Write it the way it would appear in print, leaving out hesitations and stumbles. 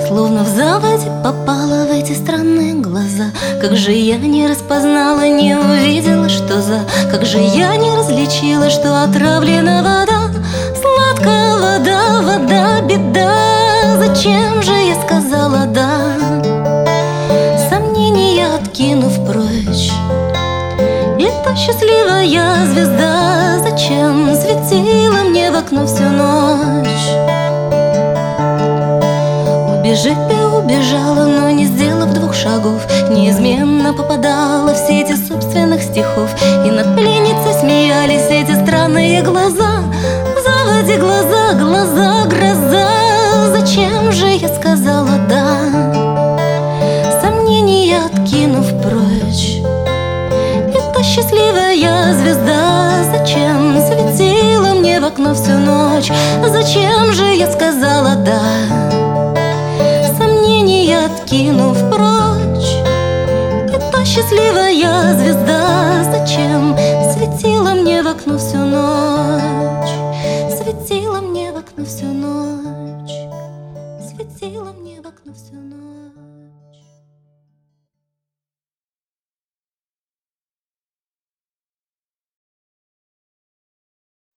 Словно в заводе попала в эти странные глаза. Как же я не распознала, не увидела, что за. Как же я не различила, что отравлена вода. Сладкая вода, вода, беда. Зачем же я сказала да? Сомнения откинув прочь, и та счастливая звезда зачем светила мне в окно всю ночь? Убежать бы убежала, но не сделав 2 шагов, неизменно попадала в сети собственных стихов. И над пленницей смеялись эти странные глаза. В заводе глаза, глаза, гроза. Зачем же я сказала да? Сомнения откинув прочь, и та счастливая звезда зачем светила мне в окно всю ночь? Зачем же я сказала да? Откинув прочь, и та счастливая звезда зачем светила мне в окно всю ночь?